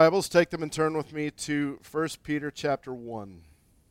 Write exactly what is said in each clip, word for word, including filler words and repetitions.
Bibles, take them and turn with me to First Peter chapter one.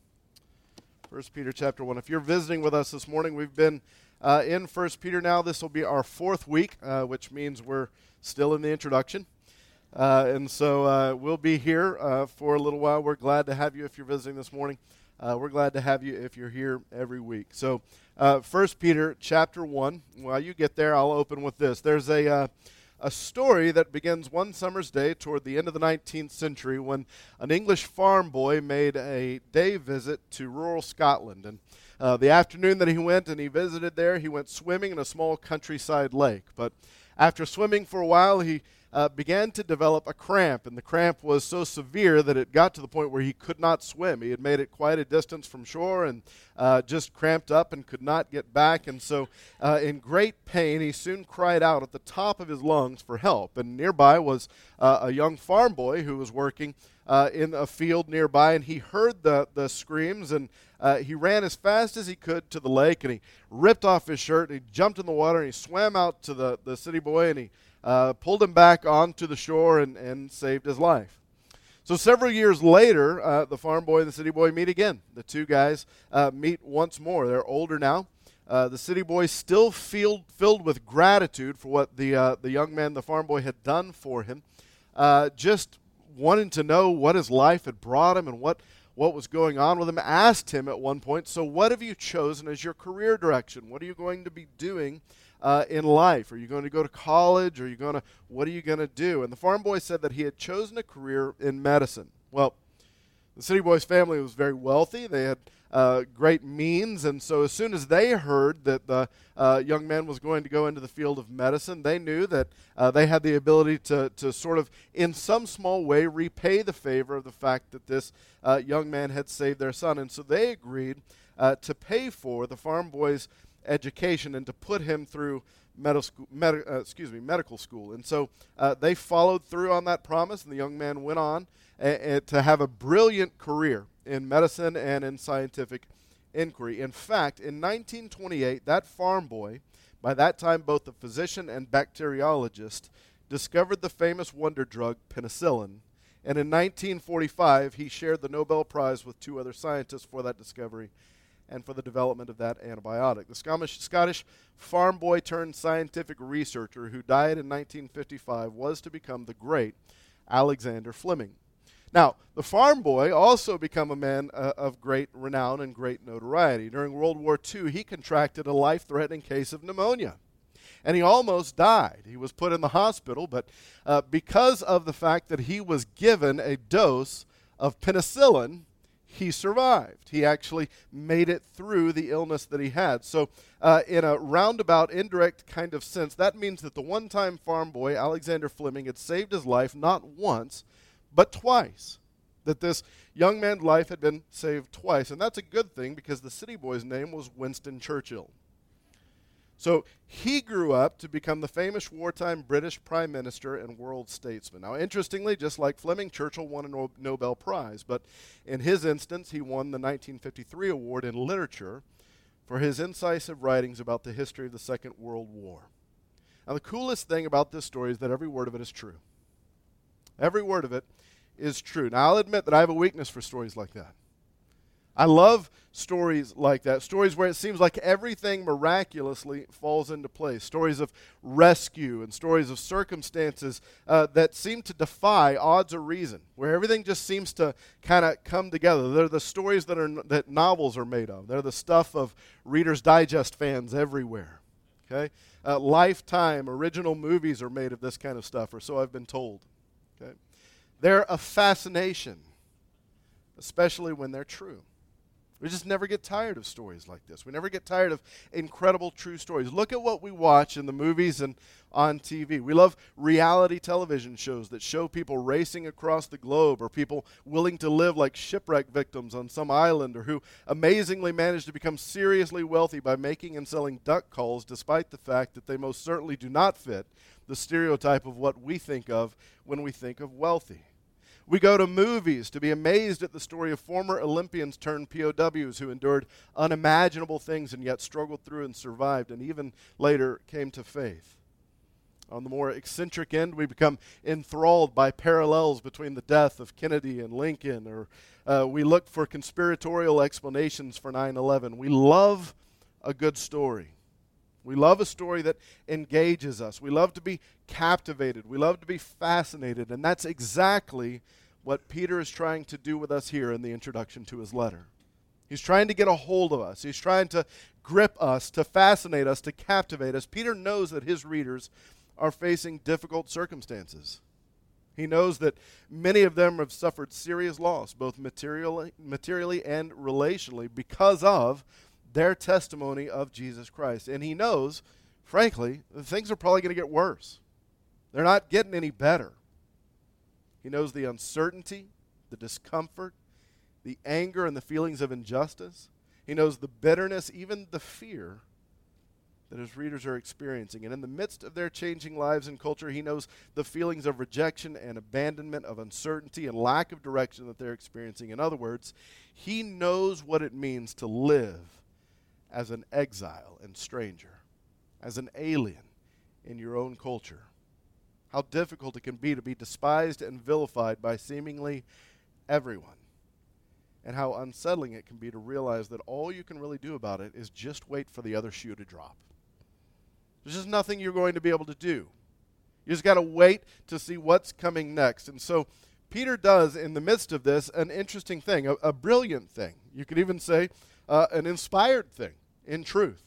First Peter chapter one. If you're visiting with us this morning, we've been uh, in First Peter now. This will be our fourth week, uh, which means we're still in the introduction. Uh, and so uh, we'll be here uh, for a little while. We're glad to have you if you're visiting this morning. Uh, we're glad to have you if you're here every week. So uh, First Peter chapter one. While you get there, I'll open with this. There's a... Uh, A story that begins one summer's day toward the end of the nineteenth century when an English farm boy made a day visit to rural Scotland. And uh, the afternoon that he went and he visited there, he went swimming in a small countryside lake. But after swimming for a while, he uh, began to develop a cramp. And the cramp was so severe that it got to the point where he could not swim. He had made it quite a distance from shore and uh, just cramped up and could not get back. And so uh, in great pain, he soon cried out at the top of his lungs for help. And nearby was uh, a young farm boy who was working uh, in a field nearby, and he heard the, the screams, and uh, he ran as fast as he could to the lake, and he ripped off his shirt, and he jumped in the water, and he swam out to the, the city boy, and he uh, pulled him back onto the shore and, and saved his life. So several years later, uh, the farm boy and the city boy meet again. The two guys uh, meet once more. They're older now. Uh, the city boy still feel, filled with gratitude for what the uh, the young man, the farm boy, had done for him, uh, just wanting to know what his life had brought him and what, what was going on with him, asked him at one point, so what have you chosen as your career direction? What are you going to be doing uh, in life? Are you going to go to college? Are you going to, what are you going to do? And the farm boy said that he had chosen a career in medicine. Well, the city boy's family was very wealthy. They had uh, great means, and so as soon as they heard that the uh, young man was going to go into the field of medicine, they knew that uh, they had the ability to, to sort of, in some small way, repay the favor of the fact that this uh, young man had saved their son. And so they agreed uh, to pay for the farm boy's education and to put him through Med- school, med- uh, excuse me, medical school. And so uh, they followed through on that promise, and the young man went on a- a- to have a brilliant career in medicine and in scientific inquiry. In fact, in nineteen twenty-eight, that farm boy, by that time both a physician and bacteriologist, discovered the famous wonder drug penicillin. And in nineteen forty-five, he shared the Nobel Prize with two other scientists for that discovery and for the development of that antibiotic. The Scottish, Scottish farm boy turned scientific researcher who died in nineteen fifty-five was to become the great Alexander Fleming. Now, the farm boy also became a man uh, of great renown and great notoriety. During World War Two, he contracted a life-threatening case of pneumonia, and he almost died. He was put in the hospital, but uh, because of the fact that he was given a dose of penicillin, he survived. He actually made it through the illness that he had. So uh, in a roundabout, indirect kind of sense, that means that the one-time farm boy, Alexander Fleming, had saved his life not once, but twice. That this young man's life had been saved twice. And that's a good thing because the city boy's name was Winston Churchill. So he grew up to become the famous wartime British prime minister and world statesman. Now, interestingly, just like Fleming, Churchill won a no- Nobel Prize, but in his instance, he won the nineteen fifty-three award in literature for his incisive writings about the history of the Second World War. Now, the coolest thing about this story is that every word of it is true. Every word of it is true. Now, I'll admit that I have a weakness for stories like that. I love stories like that, stories where it seems like everything miraculously falls into place, stories of rescue and stories of circumstances uh, that seem to defy odds or reason, where everything just seems to kind of come together. They're the stories that are that novels are made of. They're the stuff of Reader's Digest fans everywhere. Okay, uh, Lifetime original movies are made of this kind of stuff, or so I've been told. Okay, they're a fascination, especially when they're true. We just never get tired of stories like this. We never get tired of incredible true stories. Look at what we watch in the movies and on T V. We love reality television shows that show people racing across the globe, or people willing to live like shipwreck victims on some island, or who amazingly manage to become seriously wealthy by making and selling duck calls despite the fact that they most certainly do not fit the stereotype of what we think of when we think of wealthy. We go to movies to be amazed at the story of former Olympians turned P O Ws who endured unimaginable things and yet struggled through and survived and even later came to faith. On the more eccentric end, we become enthralled by parallels between the death of Kennedy and Lincoln, or uh, we look for conspiratorial explanations for nine eleven. We love a good story. We love a story that engages us. We love to be captivated. We love to be fascinated. And that's exactly what Peter is trying to do with us here in the introduction to his letter. He's trying to get a hold of us. He's trying to grip us, to fascinate us, to captivate us. Peter knows that his readers are facing difficult circumstances. He knows that many of them have suffered serious loss, both materially, materially and relationally, because of their testimony of Jesus Christ. And he knows, frankly, that things are probably going to get worse. They're not getting any better. He knows the uncertainty, the discomfort, the anger and the feelings of injustice. He knows the bitterness, even the fear that his readers are experiencing. And in the midst of their changing lives and culture, he knows the feelings of rejection and abandonment, of uncertainty and lack of direction that they're experiencing. In other words, he knows what it means to live as an exile and stranger, as an alien in your own culture. How difficult it can be to be despised and vilified by seemingly everyone. And how unsettling it can be to realize that all you can really do about it is just wait for the other shoe to drop. There's just nothing you're going to be able to do. You just got to wait to see what's coming next. And so Peter does, in the midst of this, an interesting thing, a, a brilliant thing. You could even say uh, an inspired thing, in truth.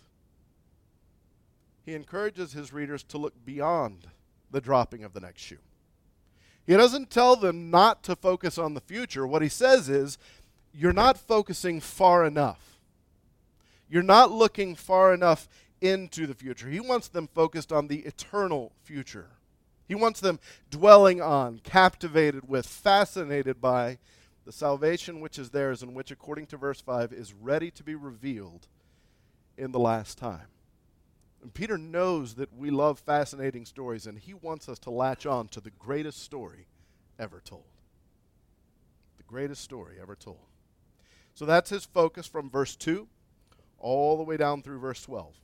He encourages his readers to look beyond the dropping of the next shoe. He doesn't tell them not to focus on the future. What he says is, you're not focusing far enough. You're not looking far enough into the future. He wants them focused on the eternal future. He wants them dwelling on, captivated with, fascinated by the salvation which is theirs and which, according to verse five, is ready to be revealed in the last time. And Peter knows that we love fascinating stories, and he wants us to latch on to the greatest story ever told. The greatest story ever told. So that's his focus from verse two all the way down through verse twelve.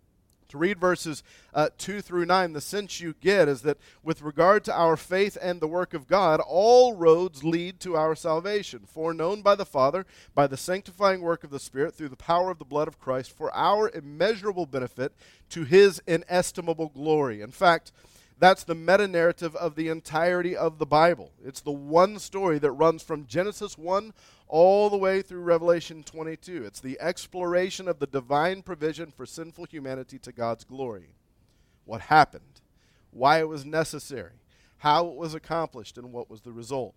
To read verses uh, two through nine, the sense you get is that with regard to our faith and the work of God, all roads lead to our salvation, foreknown by the Father, by the sanctifying work of the Spirit, through the power of the blood of Christ, for our immeasurable benefit to his inestimable glory. In fact, that's the meta-narrative of the entirety of the Bible. It's the one story that runs from Genesis one all the way through Revelation twenty-two. It's the exploration of the divine provision for sinful humanity to God's glory. What happened, why it was necessary, how it was accomplished, and what was the result.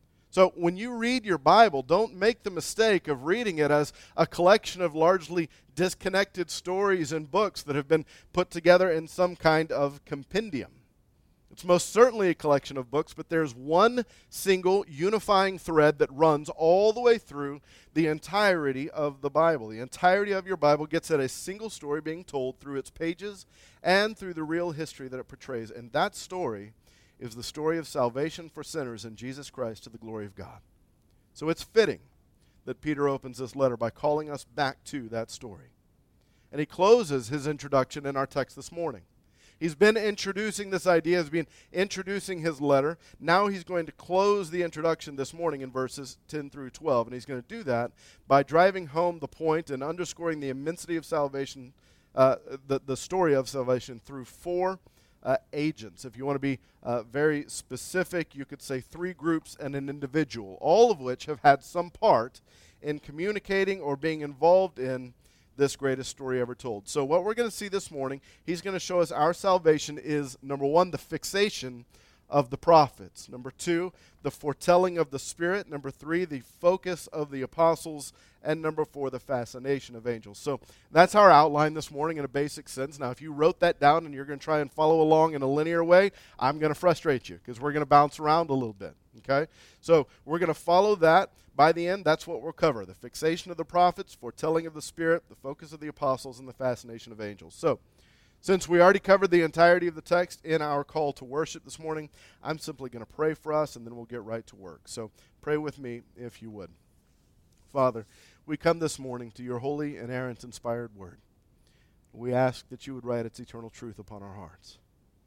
So when you read your Bible, don't make the mistake of reading it as a collection of largely disconnected stories and books that have been put together in some kind of compendium. It's most certainly a collection of books, but there's one single unifying thread that runs all the way through the entirety of the Bible. The entirety of your Bible gets at a single story being told through its pages and through the real history that it portrays. And that story is the story of salvation for sinners in Jesus Christ to the glory of God. So it's fitting that Peter opens this letter by calling us back to that story. And he closes his introduction in our text this morning. He's been introducing this idea, he's been introducing his letter. Now he's going to close the introduction this morning in verses ten through twelve. And he's going to do that by driving home the point and underscoring the immensity of salvation, uh, the, the story of salvation through four uh, agents. If you want to be uh, very specific, you could say three groups and an individual, all of which have had some part in communicating or being involved in this greatest story ever told. So what we're going to see this morning, he's going to show us our salvation is, number one, the fixation of the prophets. Number two, the foretelling of the Spirit. Number three, the focus of the apostles. And number four, the fascination of angels. So that's our outline this morning in a basic sense. Now, if you wrote that down and you're going to try and follow along in a linear way, I'm going to frustrate you because we're going to bounce around a little bit. Okay? So we're going to follow that. By the end, that's what we'll cover. The fixation of the prophets, foretelling of the Spirit, the focus of the apostles, and the fascination of angels. So, since we already covered the entirety of the text in our call to worship this morning, I'm simply going to pray for us, and then we'll get right to work. So, pray with me if you would. Father, we come this morning to your holy, inerrant, inspired word. We ask that you would write its eternal truth upon our hearts.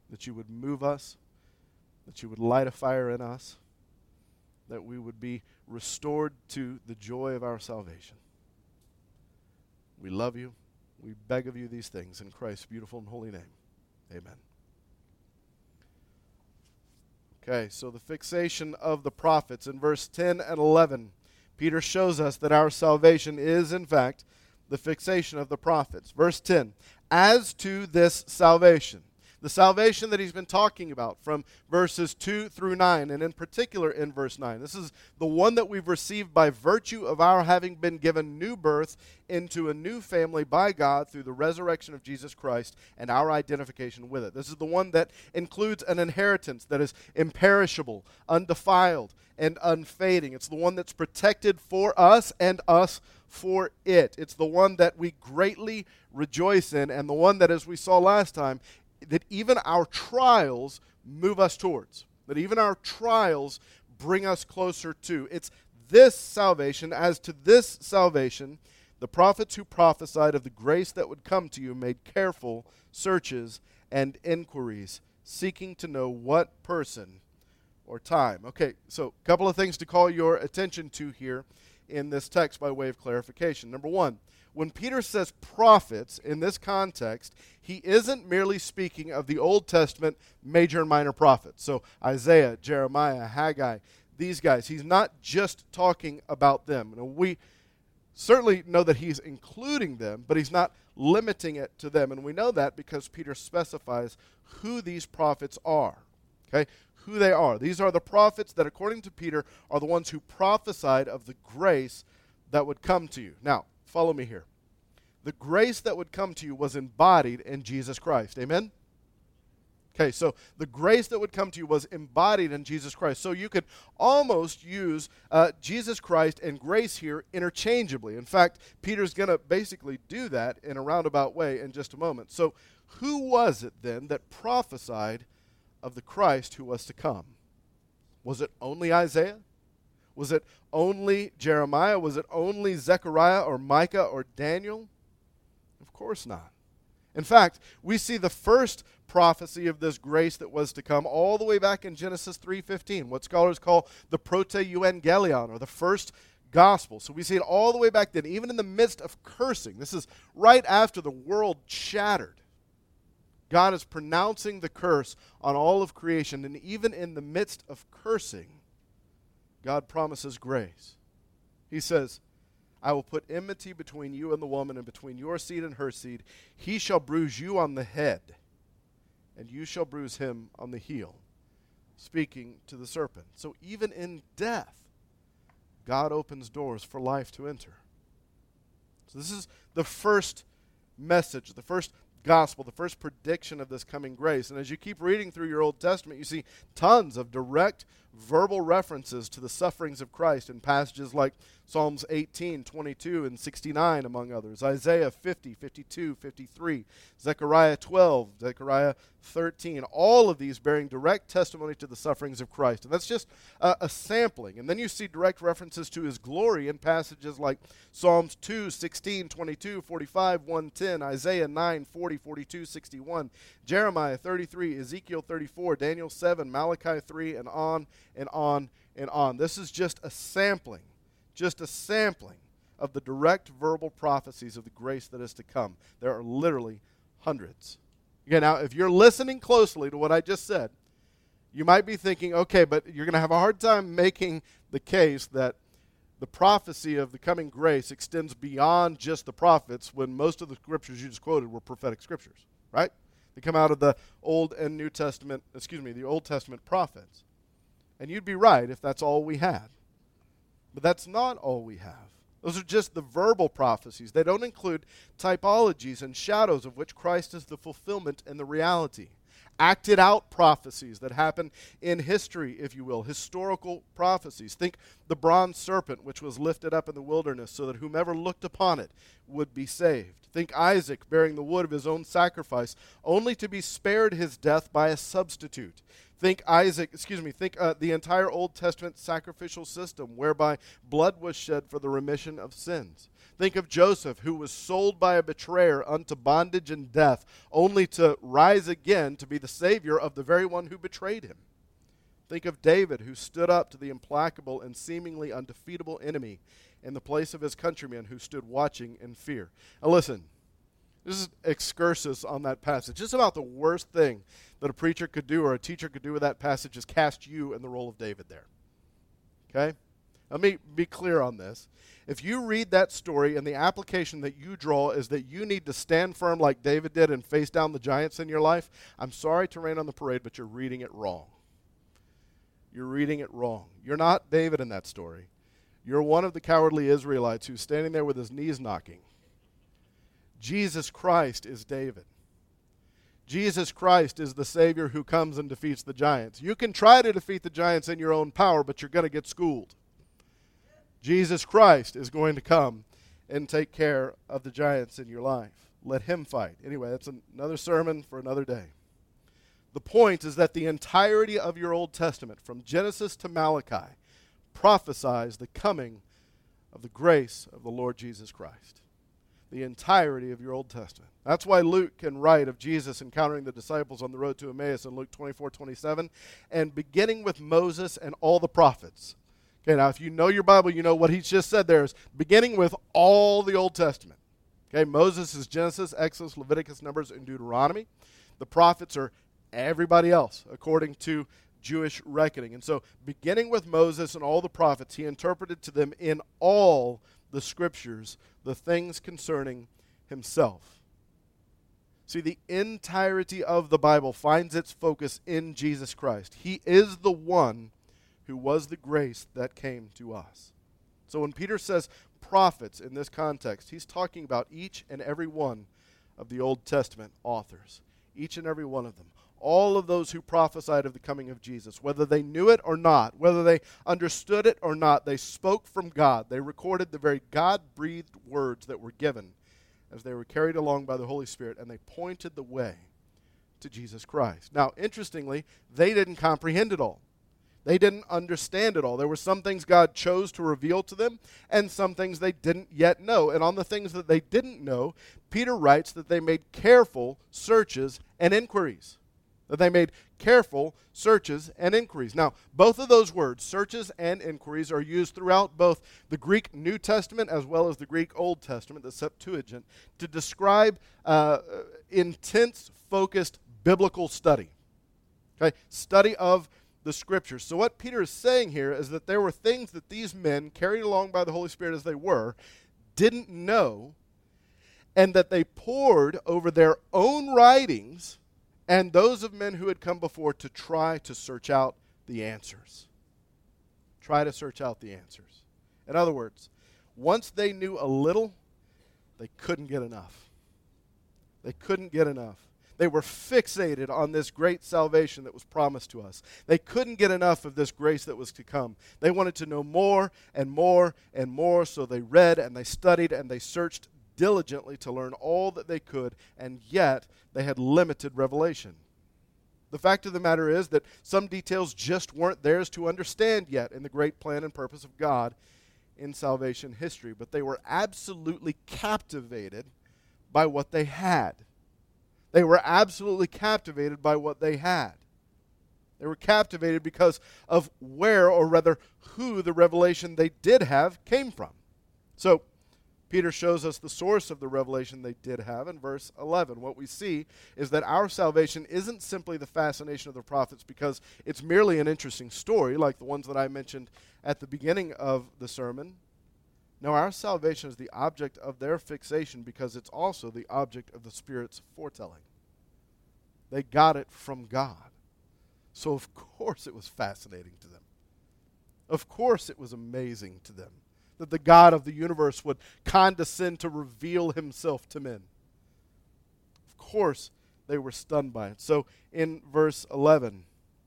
that you would move us, that you would light a fire in us, that we would be restored to the joy of our salvation. We love you. We beg of you these things in Christ's beautiful and holy name. Amen. Okay, so the fixation of the prophets in verse ten and eleven. Peter shows us that our salvation is, in fact, the fixation of the prophets. Verse ten, as to this salvation, the salvation that he's been talking about from verses two through nine, and in particular in verse nine. This is the one that we've received by virtue of our having been given new birth into a new family by God through the resurrection of Jesus Christ and our identification with it. This is the one that includes an inheritance that is imperishable, undefiled, and unfading. It's the one that's protected for us and us for it. It's the one that we greatly rejoice in, and the one that, as we saw last time, that even our trials move us towards, that even our trials bring us closer to. It's this salvation, as to this salvation, the prophets who prophesied of the grace that would come to you made careful searches and inquiries, seeking to know what person or time. Okay, so a couple of things to call your attention to here in this text by way of clarification. Number one, when Peter says prophets in this context, he isn't merely speaking of the Old Testament major and minor prophets. So Isaiah, Jeremiah, Haggai, these guys. He's not just talking about them. You know, we certainly know that he's including them, but he's not limiting it to them. And we know that because Peter specifies who these prophets are. Okay? Who they are. These are the prophets that, according to Peter, are the ones who prophesied of the grace that would come to you. Now, follow me here. The grace that would come to you was embodied in Jesus Christ. Amen? Okay, so the grace that would come to you was embodied in Jesus Christ. So you could almost use uh, Jesus Christ and grace here interchangeably. In fact, Peter's going to basically do that in a roundabout way in just a moment. So who was it then that prophesied of the Christ who was to come? Was it only Isaiah? Was it only Jeremiah? Was it only Zechariah or Micah or Daniel? Of course not. In fact, we see the first prophecy of this grace that was to come all the way back in Genesis three fifteen, what scholars call the proto-evangelion, or the first gospel. So we see it all the way back then, even in the midst of cursing. This is right after the world shattered. God is pronouncing the curse on all of creation, and even in the midst of cursing, God promises grace. He says, I will put enmity between you and the woman, and between your seed and her seed. He shall bruise you on the head, and you shall bruise him on the heel. Speaking to the serpent. So even in death, God opens doors for life to enter. So this is the first message, the first gospel, the first prediction of this coming grace. And as you keep reading through your Old Testament, you see tons of direct verbal references to the sufferings of Christ in passages like Psalms eighteen, twenty-two, and sixty-nine, among others. Isaiah fifty, fifty-two, fifty-three, Zechariah twelve, Zechariah thirteen, all of these bearing direct testimony to the sufferings of Christ. And that's just uh, a sampling. And then you see direct references to his glory in passages like Psalms two, sixteen, twenty-two, forty-five, one ten, Isaiah nine, forty, forty-two, sixty-one, Jeremiah thirty-three, Ezekiel thirty-four, Daniel seven, Malachi three, and on and on and on. This is just a sampling, just a sampling of the direct verbal prophecies of the grace that is to come. There are literally hundreds. Okay, now, if you're listening closely to what I just said, you might be thinking, okay, but you're going to have a hard time making the case that the prophecy of the coming grace extends beyond just the prophets when most of the scriptures you just quoted were prophetic scriptures, right? They come out of the Old and New Testament, excuse me, the Old Testament prophets. And you'd be right if that's all we had. But that's not all we have. Those are just the verbal prophecies. They don't include typologies and shadows of which Christ is the fulfillment and the reality. Acted out prophecies that happen in history, if you will, historical prophecies. Think the bronze serpent which was lifted up in the wilderness so that whomever looked upon it would be saved. Think Isaac bearing the wood of his own sacrifice, only to be spared his death by a substitute. Think Isaac, excuse me, think uh, the entire Old Testament sacrificial system whereby blood was shed for the remission of sins. Think of Joseph, who was sold by a betrayer unto bondage and death, only to rise again to be the savior of the very one who betrayed him. Think of David, who stood up to the implacable and seemingly undefeatable enemy in the place of his countrymen who stood watching in fear. Now listen, this is excursus on that passage. Just about the worst thing that a preacher could do or a teacher could do with that passage is cast you in the role of David there. Okay? Let me be clear on this. If you read that story and the application that you draw is that you need to stand firm like David did and face down the giants in your life, I'm sorry to rain on the parade, but you're reading it wrong. You're reading it wrong. You're not David in that story. You're one of the cowardly Israelites who's standing there with his knees knocking. Jesus Christ is David. Jesus Christ is the Savior who comes and defeats the giants. You can try to defeat the giants in your own power, but you're going to get schooled. Jesus Christ is going to come and take care of the giants in your life. Let him fight. Anyway, that's another sermon for another day. The point is that the entirety of your Old Testament, from Genesis to Malachi, prophesies the coming of the grace of the Lord Jesus Christ. The entirety of your Old Testament. That's why Luke can write of Jesus encountering the disciples on the road to Emmaus in Luke twenty-four twenty-seven, and beginning with Moses and all the prophets. Okay, now if you know your Bible, you know what he's just said there is beginning with all the Old Testament. Okay, Moses is Genesis, Exodus, Leviticus, Numbers, and Deuteronomy. The prophets are everybody else, according to Jewish reckoning. And so, beginning with Moses and all the prophets, he interpreted to them in all the scriptures the things concerning himself. See, the entirety of the Bible finds its focus in Jesus Christ. He is the one who was the grace that came to us. So when Peter says prophets in this context, he's talking about each and every one of the Old Testament authors. Each and every one of them. All of those who prophesied of the coming of Jesus, whether they knew it or not, whether they understood it or not, they spoke from God. They recorded the very God-breathed words that were given as they were carried along by the Holy Spirit, and they pointed the way to Jesus Christ. Now, interestingly, they didn't comprehend it all. They didn't understand it all. There were some things God chose to reveal to them, and some things they didn't yet know. And on the things that they didn't know, Peter writes that they made careful searches and inquiries. That they made careful searches and inquiries. Now, both of those words, searches and inquiries, are used throughout both the Greek New Testament as well as the Greek Old Testament, the Septuagint, to describe uh, intense, focused biblical study. Okay, study of the Scriptures. So what Peter is saying here is that there were things that these men, carried along by the Holy Spirit as they were, didn't know, and that they pored over their own writings and those of men who had come before to try to search out the answers. Try to search out the answers. In other words, once they knew a little, they couldn't get enough. They couldn't get enough. They were fixated on this great salvation that was promised to us. They couldn't get enough of this grace that was to come. They wanted to know more and more and more, so they read and they studied and they searched diligently to learn all that they could, and yet they had limited revelation. The fact of the matter is that some details just weren't theirs to understand yet in the great plan and purpose of God in salvation history, but they were absolutely captivated by what they had. They were absolutely captivated by what they had. They were captivated because of where, or rather who, the revelation they did have came from. So, Peter shows us the source of the revelation they did have in verse eleven. What we see is that our salvation isn't simply the fascination of the prophets because it's merely an interesting story like the ones that I mentioned at the beginning of the sermon. No, our salvation is the object of their fixation because it's also the object of the Spirit's foretelling. They got it from God. So of course it was fascinating to them. Of course it was amazing to them that the God of the universe would condescend to reveal himself to men. Of course, they were stunned by it. So in verse eleven,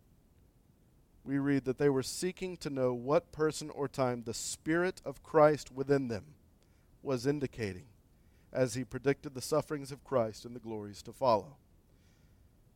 we read that they were seeking to know what person or time the Spirit of Christ within them was indicating as he predicted the sufferings of Christ and the glories to follow.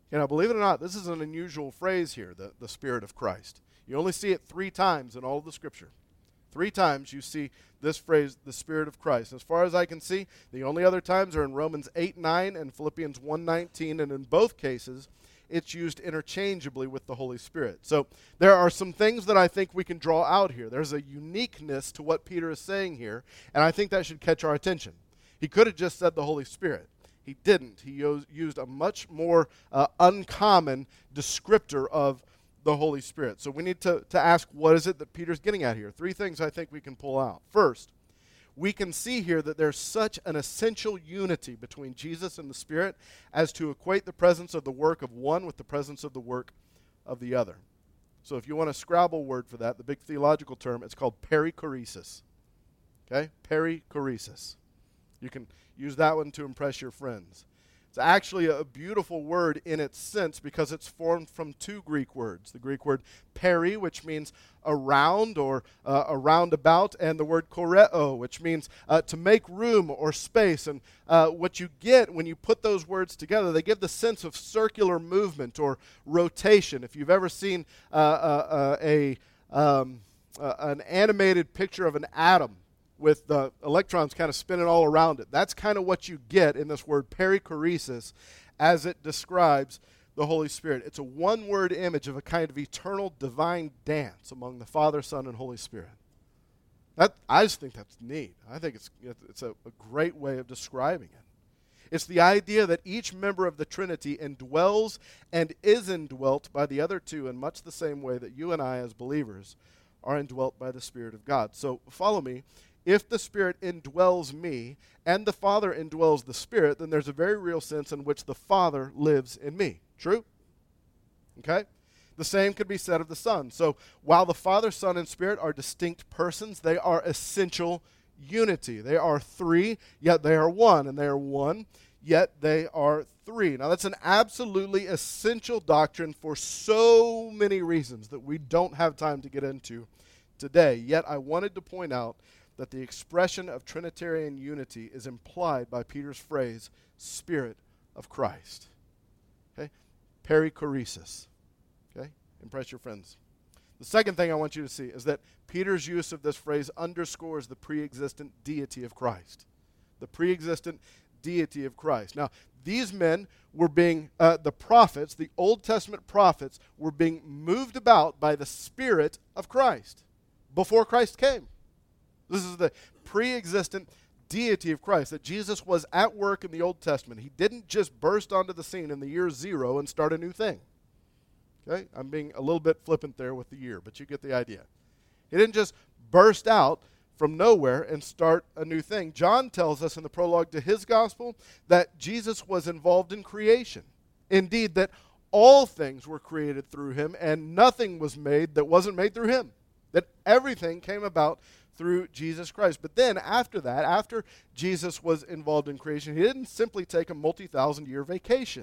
Okay, now, believe it or not, this is an unusual phrase here, the, the Spirit of Christ. You only see it three times in all of the Scripture. Three times you see this phrase, the Spirit of Christ. As far as I can see, the only other times are in Romans eight nine and Philippians one nineteen, and in both cases, it's used interchangeably with the Holy Spirit. So there are some things that I think we can draw out here. There's a uniqueness to what Peter is saying here, and I think that should catch our attention. He could have just said the Holy Spirit. He didn't. He used a much more uh, uncommon descriptor of the Holy Spirit. So we need to, to ask, what is it that Peter's getting at here? Three things I think we can pull out. First, we can see here that there's such an essential unity between Jesus and the Spirit as to equate the presence of the work of one with the presence of the work of the other. So if you want a Scrabble word for that, the big theological term, it's called perichoresis. Okay? Perichoresis. You can use that one to impress your friends. It's actually a beautiful word in its sense because it's formed from two Greek words. The Greek word peri, which means around or uh, a roundabout, and the word choreo, which means uh, to make room or space. And uh, what you get when you put those words together, they give the sense of circular movement or rotation. If you've ever seen uh, uh, uh, a um, uh, an animated picture of an atom, with the electrons kind of spinning all around it. That's kind of what you get in this word perichoresis as it describes the Holy Spirit. It's a one-word image of a kind of eternal divine dance among the Father, Son, and Holy Spirit. That, I just think that's neat. I think it's, it's a, a great way of describing it. It's the idea that each member of the Trinity indwells and is indwelt by the other two in much the same way that you and I as believers are indwelt by the Spirit of God. So follow me. If the Spirit indwells me and the Father indwells the Spirit, then there's a very real sense in which the Father lives in me. True? Okay? The same could be said of the Son. So while the Father, Son, and Spirit are distinct persons, they are essential unity. They are three, yet they are one. And they are one, yet they are three. Now that's an absolutely essential doctrine for so many reasons that we don't have time to get into today. Yet I wanted to point out that the expression of Trinitarian unity is implied by Peter's phrase, Spirit of Christ. Okay? Perichoresis. Okay? Impress your friends. The second thing I want you to see is that Peter's use of this phrase underscores the pre-existent deity of Christ. The pre-existent deity of Christ. Now, these men were being, uh, the prophets, the Old Testament prophets, were being moved about by the Spirit of Christ before Christ came. This is the pre-existent deity of Christ, that Jesus was at work in the Old Testament. He didn't just burst onto the scene in the year zero and start a new thing. Okay? I'm being a little bit flippant there with the year, but you get the idea. He didn't just burst out from nowhere and start a new thing. John tells us in the prologue to his gospel that Jesus was involved in creation. Indeed, that all things were created through him and nothing was made that wasn't made through him. That everything came about through Jesus Christ. But then after that, after Jesus was involved in creation, he didn't simply take a multi-thousand year vacation.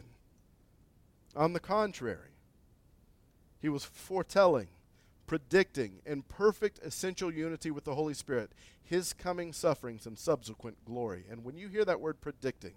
On the contrary, he was foretelling, predicting, in perfect essential unity with the Holy Spirit, his coming sufferings and subsequent glory. And when you hear that word predicting,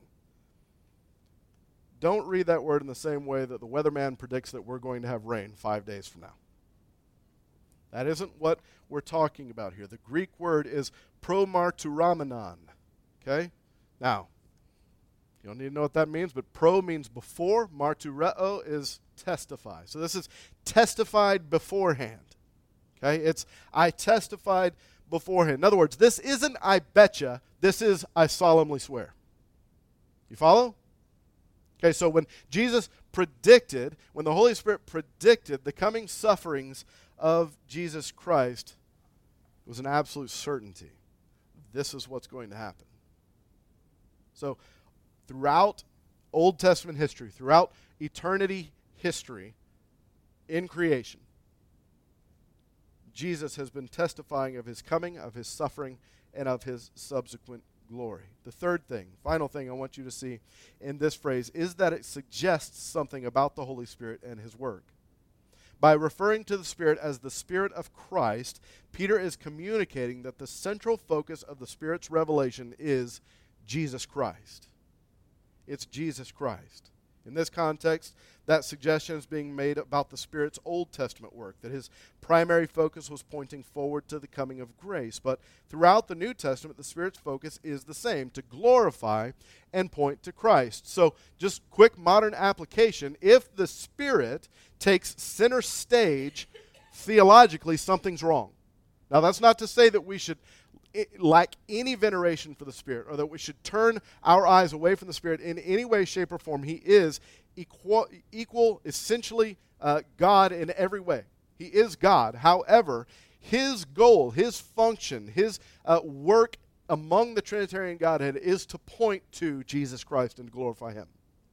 don't read that word in the same way that the weatherman predicts that we're going to have rain five days from now. That isn't what we're talking about here. The Greek word is promarturamenon. Okay? Now, you don't need to know what that means, but pro means before. Martureo is testify. So this is testified beforehand. Okay? It's I testified beforehand. In other words, this isn't I betcha. This is I solemnly swear. You follow? Okay, so when Jesus predicted, when the Holy Spirit predicted the coming sufferings of Jesus Christ, it was an absolute certainty. This is what's going to happen. So throughout Old Testament history, throughout eternity history, in creation, Jesus has been testifying of his coming, of his suffering, and of his subsequent glory. The third thing, final thing I want you to see in this phrase is that it suggests something about the Holy Spirit and his work. By referring to the Spirit as the Spirit of Christ, Peter is communicating that the central focus of the Spirit's revelation is Jesus Christ. It's Jesus Christ. In this context, that suggestion is being made about the Spirit's Old Testament work, that his primary focus was pointing forward to the coming of grace. But throughout the New Testament, the Spirit's focus is the same, to glorify and point to Christ. So just quick modern application, if the Spirit takes center stage, theologically something's wrong. Now that's not to say that we should lack any veneration for the Spirit, or that we should turn our eyes away from the Spirit in any way, shape, or form. He is equal, equal essentially uh, God in every way. He is God. However, his goal, his function, his uh, work among the Trinitarian Godhead is to point to Jesus Christ and to glorify him.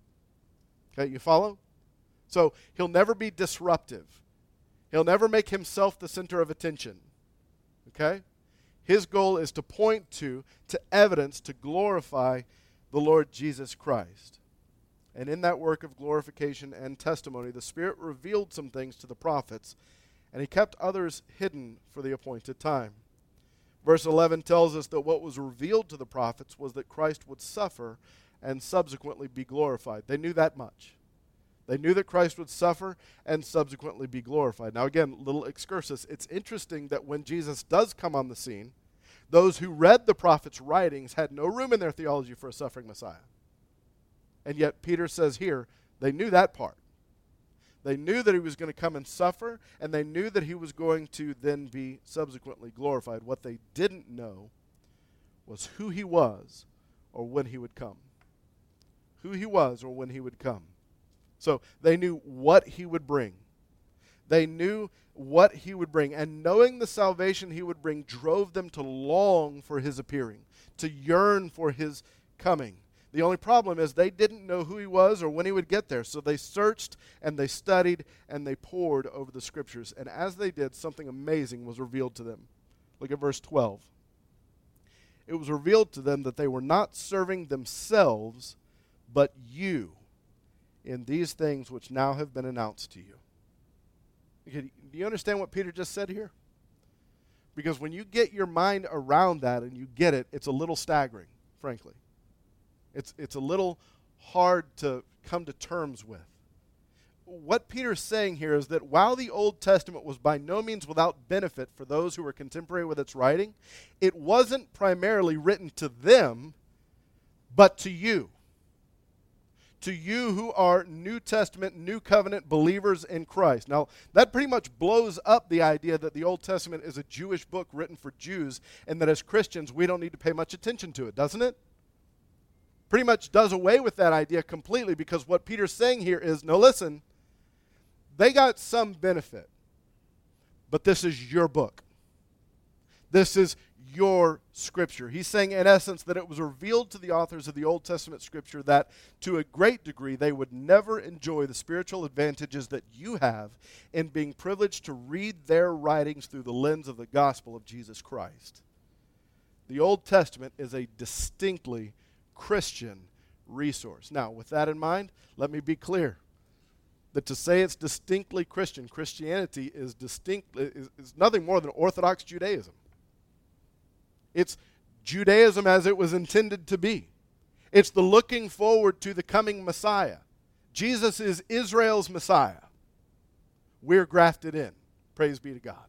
Okay, you follow? So he'll never be disruptive. He'll never make himself the center of attention. Okay? His goal is to point to, to evidence, to glorify the Lord Jesus Christ. And in that work of glorification and testimony, the Spirit revealed some things to the prophets, and he kept others hidden for the appointed time. Verse eleven tells us that what was revealed to the prophets was that Christ would suffer and subsequently be glorified. They knew that much. They knew that Christ would suffer and subsequently be glorified. Now again, little excursus. It's interesting that when Jesus does come on the scene, those who read the prophets' writings had no room in their theology for a suffering Messiah. And yet Peter says here, they knew that part. They knew that he was going to come and suffer, and they knew that he was going to then be subsequently glorified. What they didn't know was who he was or when he would come. Who he was or when he would come. So they knew what he would bring. They knew what he would bring. And knowing the salvation he would bring drove them to long for his appearing, to yearn for his coming. The only problem is they didn't know who he was or when he would get there. So they searched and they studied and they pored over the Scriptures. And as they did, something amazing was revealed to them. Look at verse twelve. It was revealed to them that they were not serving themselves, but you, in these things which now have been announced to you. Okay, do you understand what Peter just said here? Because when you get your mind around that and you get it, it's a little staggering, frankly. It's, it's a little hard to come to terms with. What Peter's saying here is that while the Old Testament was by no means without benefit for those who were contemporary with its writing, it wasn't primarily written to them, but to you. To you who are New Testament, New Covenant believers in Christ. Now, that pretty much blows up the idea that the Old Testament is a Jewish book written for Jews, and that as Christians we don't need to pay much attention to it, doesn't it? Pretty much does away with that idea completely, because what Peter's saying here is, no, listen, they got some benefit, but this is your book. This is your Scripture. He's saying, in essence, that it was revealed to the authors of the Old Testament Scripture that, to a great degree, they would never enjoy the spiritual advantages that you have in being privileged to read their writings through the lens of the gospel of Jesus Christ. The Old Testament is a distinctly Christian resource. Now, with that in mind, let me be clear that to say it's distinctly Christian, Christianity is distinct is, is nothing more than Orthodox Judaism. It's Judaism as it was intended to be. It's the looking forward to the coming Messiah. Jesus is Israel's Messiah. We're grafted in. Praise be to God.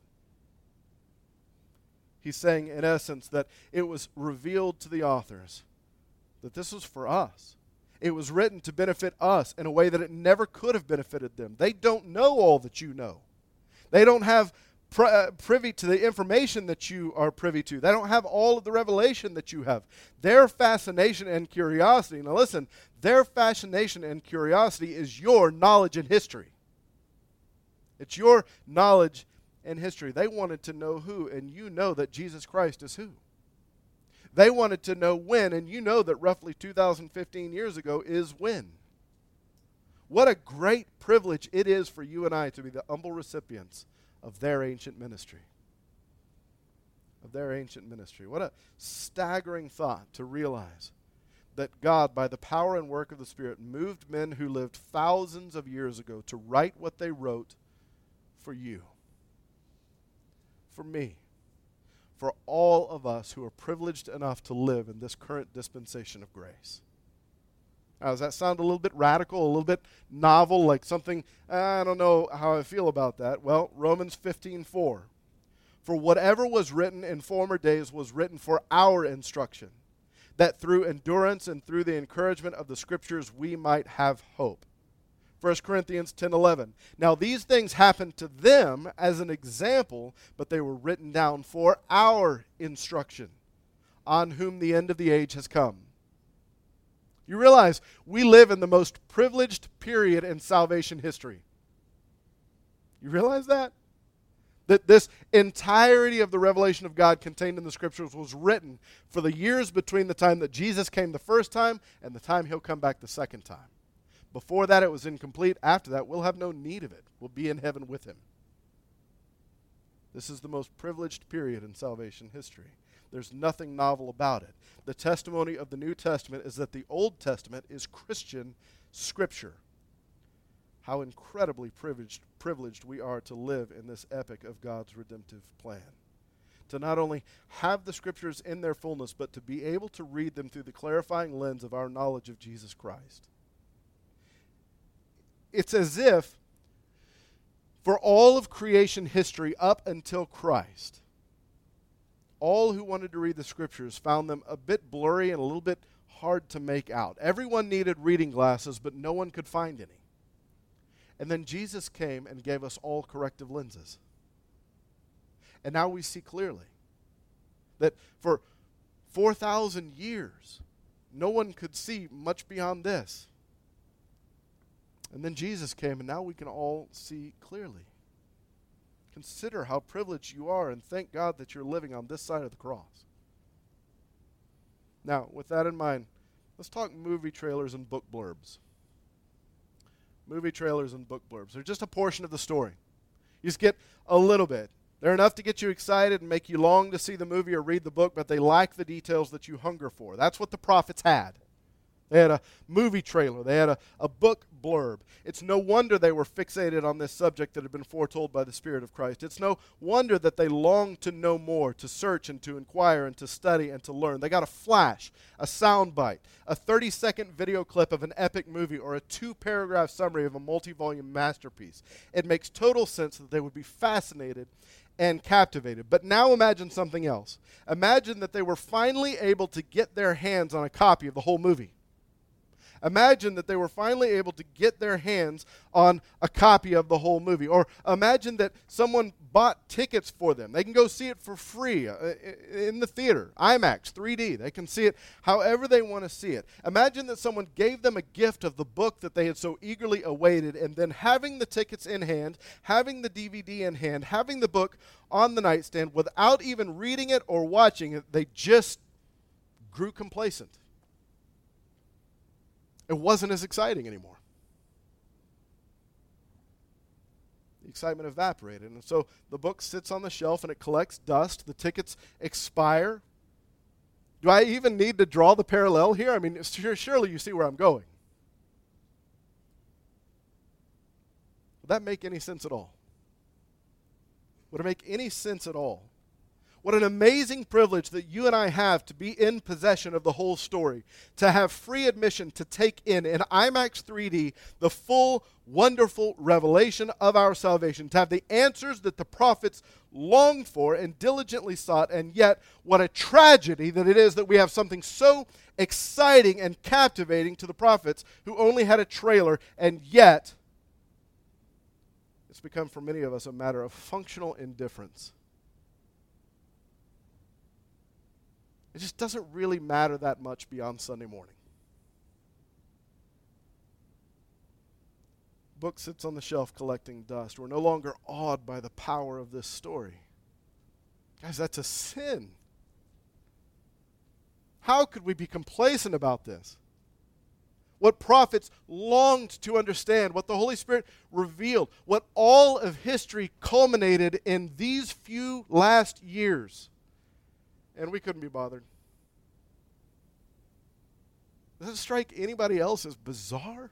He's saying, in essence, that it was revealed to the authors that this was for us. It was written to benefit us in a way that it never could have benefited them. They don't know all that you know. They don't have pri- uh, privy to the information that you are privy to. They don't have all of the revelation that you have. Their fascination and curiosity, now listen, their fascination and curiosity is your knowledge and history. It's your knowledge and history. They wanted to know who, and you know that Jesus Christ is who. They wanted to know when, and you know that roughly two thousand fifteen years ago is when. What a great privilege it is for you and I to be the humble recipients of their ancient ministry. Of their ancient ministry. What a staggering thought to realize that God, by the power and work of the Spirit, moved men who lived thousands of years ago to write what they wrote for you. For me. For all of us who are privileged enough to live in this current dispensation of grace. Now, does that sound a little bit radical, a little bit novel, like something, I don't know how I feel about that? Well, Romans fifteen four. For whatever was written in former days was written for our instruction, that through endurance and through the encouragement of the Scriptures we might have hope. First Corinthians ten eleven. Now these things happened to them as an example, but they were written down for our instruction, on whom the end of the age has come. You realize we live in the most privileged period in salvation history. You realize that? That this entirety of the revelation of God contained in the Scriptures was written for the years between the time that Jesus came the first time and the time he'll come back the second time. Before that, it was incomplete. After that, we'll have no need of it. We'll be in heaven with him. This is the most privileged period in salvation history. There's nothing novel about it. The testimony of the New Testament is that the Old Testament is Christian Scripture. How incredibly privileged, privileged we are to live in this epic of God's redemptive plan. To not only have the Scriptures in their fullness, but to be able to read them through the clarifying lens of our knowledge of Jesus Christ. It's as if for all of creation history up until Christ, all who wanted to read the Scriptures found them a bit blurry and a little bit hard to make out. Everyone needed reading glasses, but no one could find any. And then Jesus came and gave us all corrective lenses. And now we see clearly that for four thousand years, no one could see much beyond this. And then Jesus came, and now we can all see clearly. Consider how privileged you are, and thank God that you're living on this side of the cross. Now, with that in mind, let's talk movie trailers and book blurbs. Movie trailers and book blurbs. They're just a portion of the story. You just get a little bit. They're enough to get you excited and make you long to see the movie or read the book, but they lack the details that you hunger for. That's what the prophets had. They had a movie trailer. They had a, a book blurb. It's no wonder they were fixated on this subject that had been foretold by the Spirit of Christ. It's no wonder that they longed to know more, to search and to inquire and to study and to learn. They got a flash, a soundbite, a thirty-second video clip of an epic movie, or a two-paragraph summary of a multi-volume masterpiece. It makes total sense that they would be fascinated and captivated. But now imagine something else. Imagine that they were finally able to get their hands on a copy of the whole movie. Imagine that they were finally able to get their hands on a copy of the whole movie. Or imagine that someone bought tickets for them. They can go see it for free uh, in the theater, IMAX, three D. They can see it however they want to see it. Imagine that someone gave them a gift of the book that they had so eagerly awaited, and then having the tickets in hand, having the D V D in hand, having the book on the nightstand, without even reading it or watching it, they just grew complacent. It wasn't as exciting anymore. The excitement evaporated. And so the book sits on the shelf and it collects dust. The tickets expire. Do I even need to draw the parallel here? I mean, sure, surely you see where I'm going. Would that make any sense at all? Would it make any sense at all? What an amazing privilege that you and I have to be in possession of the whole story, to have free admission to take in, in IMAX three D, the full, wonderful revelation of our salvation, to have the answers that the prophets longed for and diligently sought, and yet what a tragedy that it is that we have something so exciting and captivating to the prophets who only had a trailer, and yet it's become for many of us a matter of functional indifference. It just doesn't really matter that much beyond Sunday morning. Book sits on the shelf collecting dust. We're no longer awed by the power of this story. Guys, that's a sin. How could we be complacent about this? What prophets longed to understand, what the Holy Spirit revealed, what all of history culminated in these few last years. And we couldn't be bothered. Does it strike anybody else as bizarre?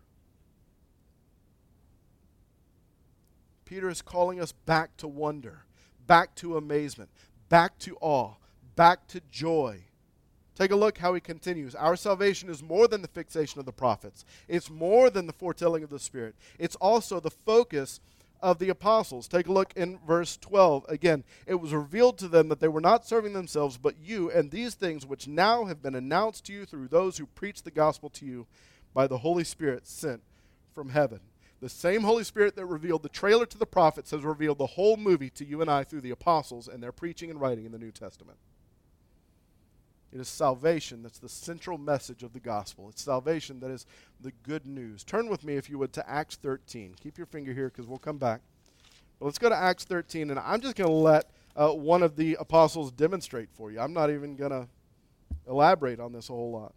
Peter is calling us back to wonder, back to amazement, back to awe, back to joy. Take a look how he continues. Our salvation is more than the fixation of the prophets. It's more than the foretelling of the Spirit. It's also the focus of the apostles. Take a look in verse twelve. Again, it was revealed to them that they were not serving themselves, but you, and these things which now have been announced to you through those who preach the gospel to you by the Holy Spirit sent from heaven. The same Holy Spirit that revealed the trailer to the prophets has revealed the whole movie to you and I through the apostles and their preaching and writing in the New Testament. It is salvation that's the central message of the gospel. It's salvation that is the good news. Turn with me, if you would, to Acts thirteen. Keep your finger here because we'll come back. But let's go to Acts thirteen, and I'm just going to let uh, one of the apostles demonstrate for you. I'm not even going to elaborate on this a whole lot.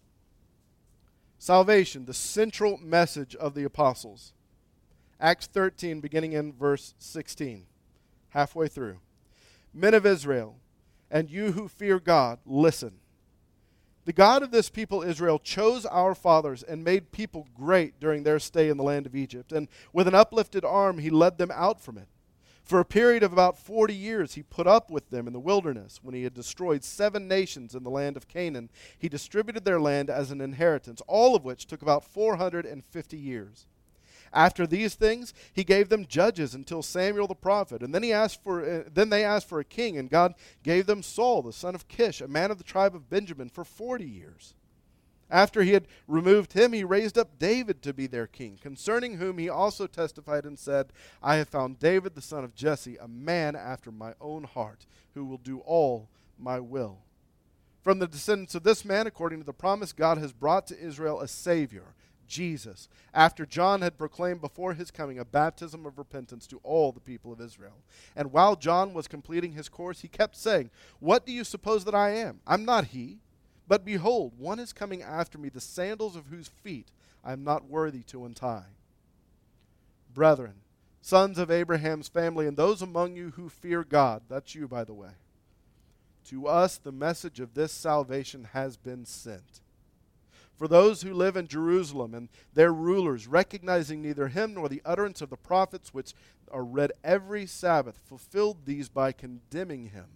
Salvation, the central message of the apostles. Acts thirteen, beginning in verse sixteen, halfway through. Men of Israel, and you who fear God, listen. The God of this people Israel chose our fathers and made people great during their stay in the land of Egypt. And with an uplifted arm he led them out from it. For a period of about forty years he put up with them in the wilderness. When he had destroyed seven nations in the land of Canaan, he distributed their land as an inheritance, all of which took about four hundred fifty years. After these things, he gave them judges until Samuel the prophet. And then he asked for, uh, then they asked for a king, and God gave them Saul, the son of Kish, a man of the tribe of Benjamin, for forty years. After he had removed him, he raised up David to be their king, concerning whom he also testified and said, I have found David the son of Jesse, a man after my own heart, who will do all my will. From the descendants of this man, according to the promise, God has brought to Israel a Savior, Jesus, after John had proclaimed before his coming a baptism of repentance to all the people of Israel. And while John was completing his course, he kept saying, What do you suppose that I am? I'm not he. But behold, one is coming after me, the sandals of whose feet I am not worthy to untie. Brethren, sons of Abraham's family, and those among you who fear God, that's you, by the way, to us the message of this salvation has been sent. For those who live in Jerusalem and their rulers, recognizing neither him nor the utterance of the prophets which are read every Sabbath, fulfilled these by condemning him.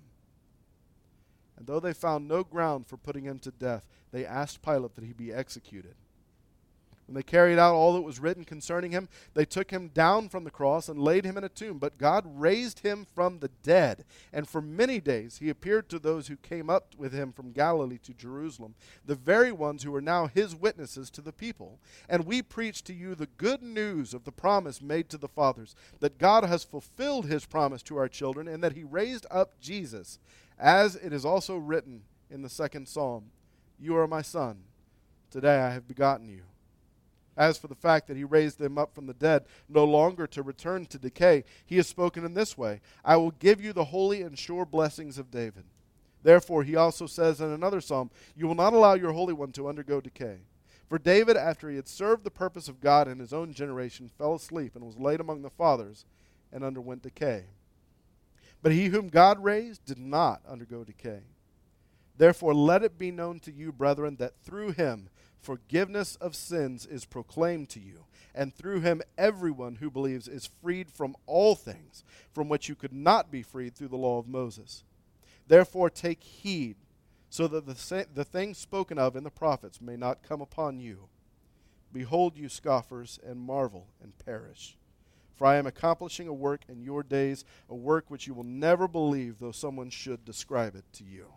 And though they found no ground for putting him to death, they asked Pilate that he be executed. When they carried out all that was written concerning him, they took him down from the cross and laid him in a tomb. But God raised him from the dead. And for many days he appeared to those who came up with him from Galilee to Jerusalem, the very ones who are now his witnesses to the people. And we preach to you the good news of the promise made to the fathers, that God has fulfilled his promise to our children, and that he raised up Jesus, as it is also written in the second psalm, You are my son, today I have begotten you. As for the fact that he raised them up from the dead, no longer to return to decay, he has spoken in this way, I will give you the holy and sure blessings of David. Therefore he also says in another psalm, You will not allow your Holy One to undergo decay. For David, after he had served the purpose of God in his own generation, fell asleep and was laid among the fathers and underwent decay. But he whom God raised did not undergo decay. Therefore let it be known to you, brethren, that through him forgiveness of sins is proclaimed to you, and through him everyone who believes is freed from all things from which you could not be freed through the law of Moses. Therefore take heed, so that the, the things spoken of in the prophets may not come upon you. Behold, you scoffers, and marvel and perish. For I am accomplishing a work in your days, a work which you will never believe, though someone should describe it to you.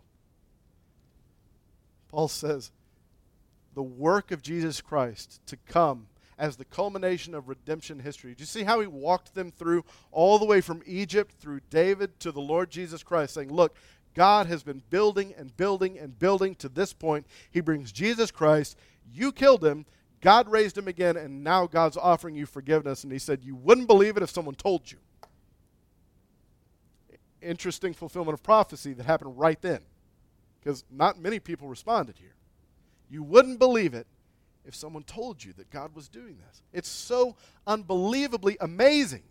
Paul says, the work of Jesus Christ to come as the culmination of redemption history. Do you see how he walked them through all the way from Egypt through David to the Lord Jesus Christ, saying, look, God has been building and building and building to this point. He brings Jesus Christ. You killed him. God raised him again, and now God's offering you forgiveness. And he said, you wouldn't believe it if someone told you. Interesting fulfillment of prophecy that happened right then, because not many people responded here. You wouldn't believe it if someone told you that God was doing this. It's so unbelievably amazing.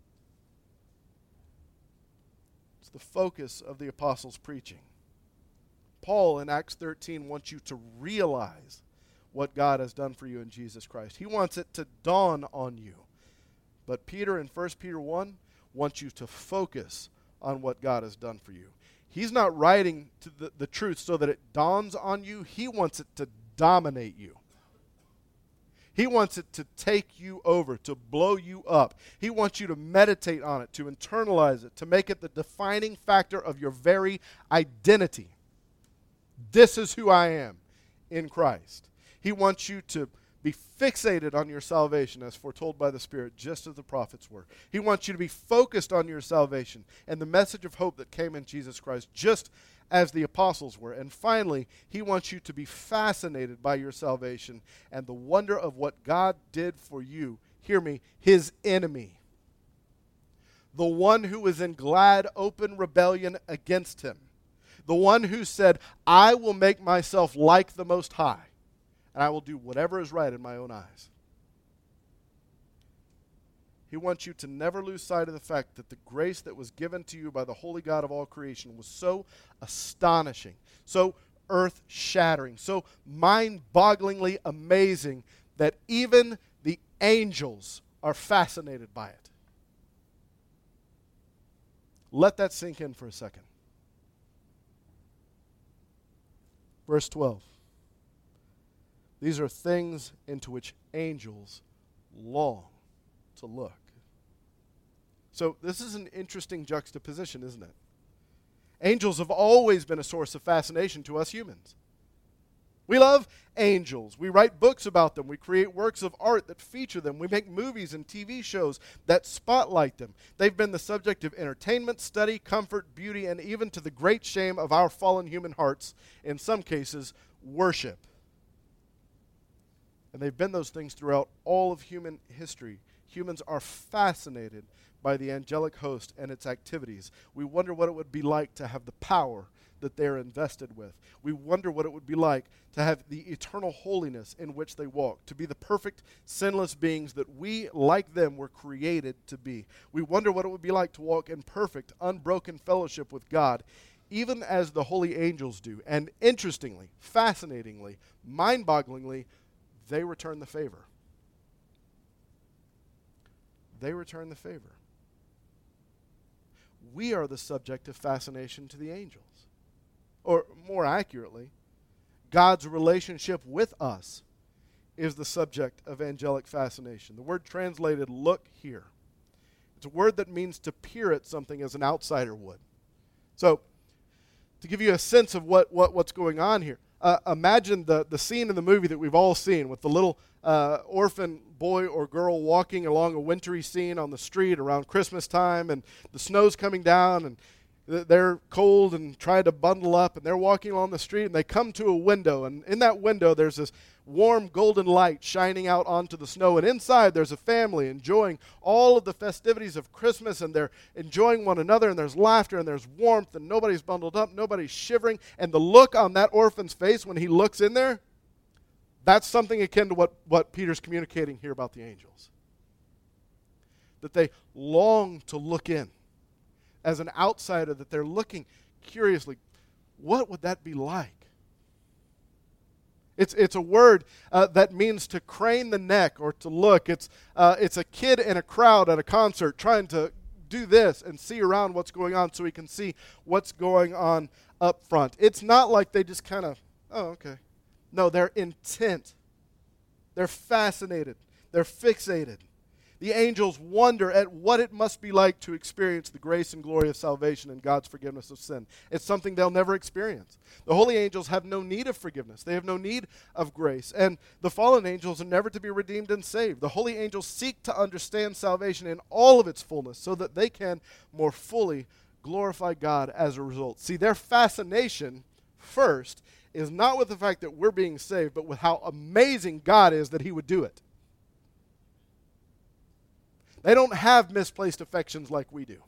It's the focus of the apostles' preaching. Paul in Acts thirteen wants you to realize what God has done for you in Jesus Christ. He wants it to dawn on you. But Peter in First Peter one wants you to focus on what God has done for you. He's not writing to the, the truth so that it dawns on you. He wants it to dominate you. He wants it to take you over, to blow you up. He wants you to meditate on it, to internalize it, to make it the defining factor of your very identity. This is who I am in Christ. He wants you to be fixated on your salvation as foretold by the Spirit, just as the prophets were. He wants you to be focused on your salvation and the message of hope that came in Jesus Christ, just as the apostles were. And finally, he wants you to be fascinated by your salvation and the wonder of what God did for you. Hear me, his enemy. The one who was in glad, open rebellion against him. The one who said, I will make myself like the Most High, and I will do whatever is right in my own eyes. He wants you to never lose sight of the fact that the grace that was given to you by the holy God of all creation was so astonishing, so earth-shattering, so mind-bogglingly amazing that even the angels are fascinated by it. Let that sink in for a second. Verse twelve. These are things into which angels long to look. So this is an interesting juxtaposition, isn't it? Angels have always been a source of fascination to us humans. We love angels. We write books about them. We create works of art that feature them. We make movies and T V shows that spotlight them. They've been the subject of entertainment, study, comfort, beauty, and even to the great shame of our fallen human hearts, in some cases, worship. And they've been those things throughout all of human history. Humans are fascinated by the angelic host and its activities. We wonder what it would be like to have the power that they're invested with. We wonder what it would be like to have the eternal holiness in which they walk, to be the perfect, sinless beings that we, like them, were created to be. We wonder what it would be like to walk in perfect, unbroken fellowship with God, even as the holy angels do. And interestingly, fascinatingly, mind-bogglingly, they return the favor. They return the favor. We are the subject of fascination to the angels. Or more accurately, God's relationship with us is the subject of angelic fascination. The word translated look here. It's a word that means to peer at something as an outsider would. So, to give you a sense of what, what what's going on here, uh, imagine the, the scene in the movie that we've all seen with the little uh, orphan boy or girl walking along a wintry scene on the street around Christmas time, and the snow's coming down, and they're cold and try to bundle up, and they're walking along the street, and they come to a window, and in that window there's this warm golden light shining out onto the snow, and inside there's a family enjoying all of the festivities of Christmas, and they're enjoying one another, and there's laughter, and there's warmth, and nobody's bundled up, nobody's shivering, and the look on that orphan's face when he looks in there, that's something akin to what, what Peter's communicating here about the angels. That they long to look in. As an outsider, that they're looking curiously, what would that be like? It's it's a word uh, that means to crane the neck or to look. It's uh, it's a kid in a crowd at a concert trying to do this and see around what's going on so he can see what's going on up front. It's not like they just kind of, oh, okay. No, they're intent. They're fascinated. They're fixated. The angels wonder at what it must be like to experience the grace and glory of salvation and God's forgiveness of sin. It's something they'll never experience. The holy angels have no need of forgiveness. They have no need of grace. And the fallen angels are never to be redeemed and saved. The holy angels seek to understand salvation in all of its fullness so that they can more fully glorify God as a result. See, their fascination first is not with the fact that we're being saved, but with how amazing God is that he would do it. They don't have misplaced affections like we do.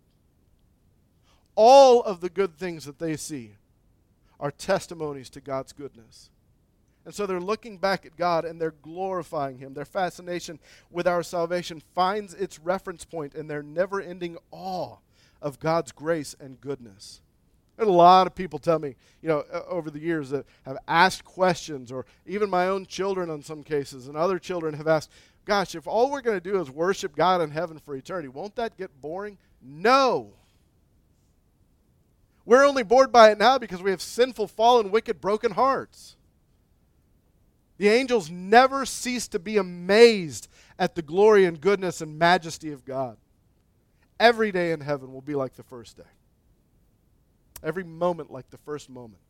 All of the good things that they see are testimonies to God's goodness. And so they're looking back at God and they're glorifying him. Their fascination with our salvation finds its reference point in their never-ending awe of God's grace and goodness. There's a lot of people tell me, you know, over the years that have asked questions, or even my own children in some cases, and other children have asked, gosh, if all we're going to do is worship God in heaven for eternity, won't that get boring? No. We're only bored by it now because we have sinful, fallen, wicked, broken hearts. The angels never cease to be amazed at the glory and goodness and majesty of God. Every day in heaven will be like the first day. Every moment like the first moment.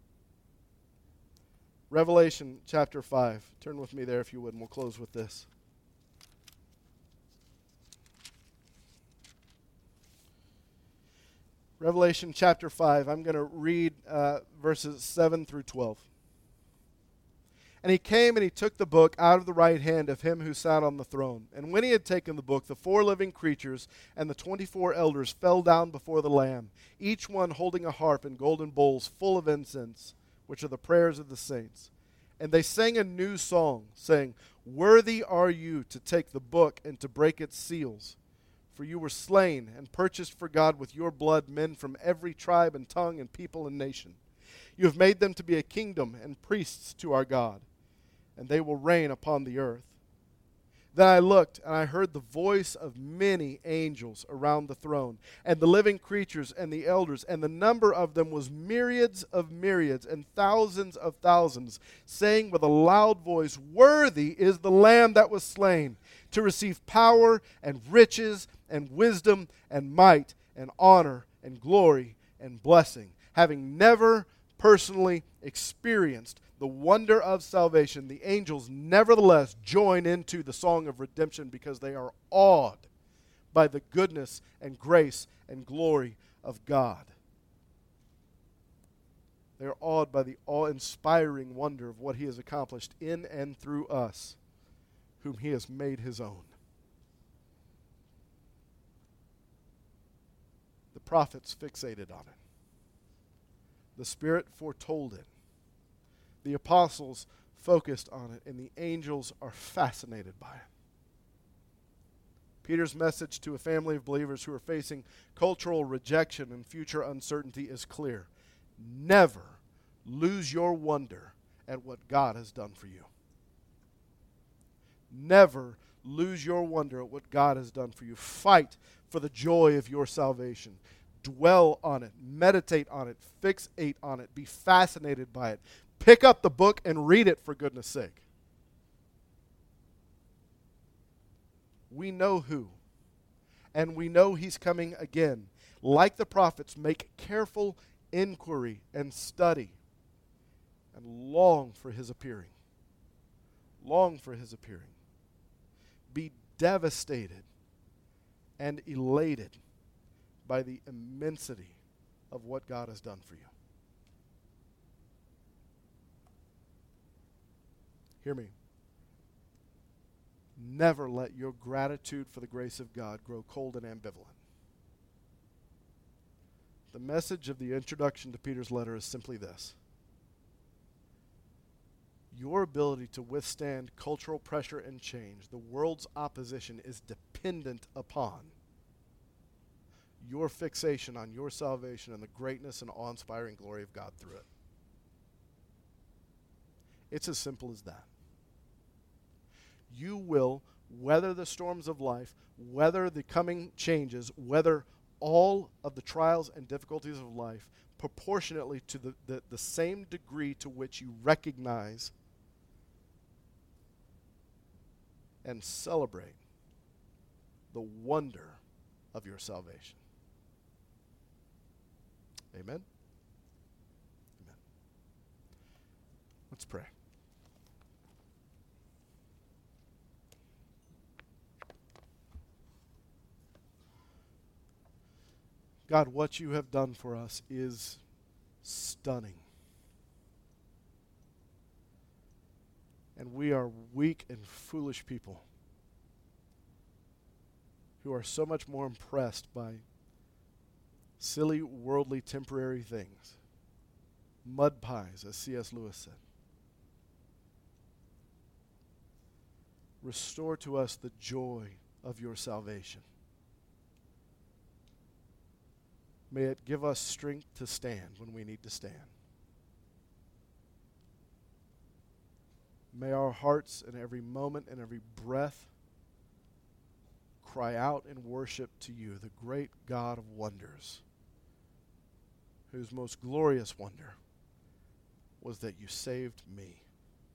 Revelation chapter five. Turn with me there if you would, and we'll close with this. Revelation chapter five. I'm going to read uh, verses seven through twelve. And he came and he took the book out of the right hand of him who sat on the throne. And when he had taken the book, the four living creatures and the twenty-four elders fell down before the Lamb, each one holding a harp and golden bowls full of incense, which are the prayers of the saints. And they sang a new song, saying, Worthy are you to take the book and to break its seals. For you were slain and purchased for God with your blood men from every tribe and tongue and people and nation. You have made them to be a kingdom and priests to our God, and they will reign upon the earth. Then I looked, and I heard the voice of many angels around the throne, and the living creatures and the elders, and the number of them was myriads of myriads and thousands of thousands, saying with a loud voice, Worthy is the Lamb that was slain, to receive power and riches and wisdom and might and honor and glory and blessing. Having never personally experienced the wonder of salvation, the angels nevertheless join into the song of redemption because they are awed by the goodness and grace and glory of God. They are awed by the awe-inspiring wonder of what he has accomplished in and through us, whom he has made his own. The prophets fixated on it. The Spirit foretold it. The apostles focused on it, and the angels are fascinated by it. Peter's message to a family of believers who are facing cultural rejection and future uncertainty is clear. Never lose your wonder at what God has done for you. Never lose your wonder at what God has done for you. Fight for the joy of your salvation. Dwell on it. Meditate on it. Fixate on it. Be fascinated by it. Pick up the book and read it, for goodness sake. We know who, and we know he's coming again. Like the prophets, make careful inquiry and study, and long for his appearing. Long for his appearing. Be devastated and elated by the immensity of what God has done for you. Hear me. Never let your gratitude for the grace of God grow cold and ambivalent. The message of the introduction to Peter's letter is simply this. Your ability to withstand cultural pressure and change, the world's opposition, is dependent upon your fixation on your salvation and the greatness and awe-inspiring glory of God through it. It's as simple as that. You will weather the storms of life, weather the coming changes, weather all of the trials and difficulties of life proportionately to the, the, the same degree to which you recognize and celebrate the wonder of your salvation. Amen? Amen. Let's pray. God, what you have done for us is stunning. And we are weak and foolish people who are so much more impressed by silly, worldly, temporary things. Mud pies, as C S Lewis said. Restore to us the joy of your salvation. May it give us strength to stand when we need to stand. May our hearts in every moment and every breath cry out in worship to you, the great God of wonders, whose most glorious wonder was that you saved me.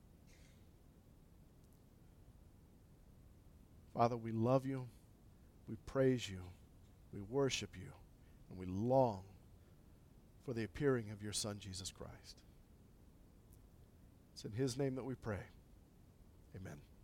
Father, we love you, we praise you, we worship you, and we long for the appearing of your Son, Jesus Christ. It's in his name that we pray. Amen.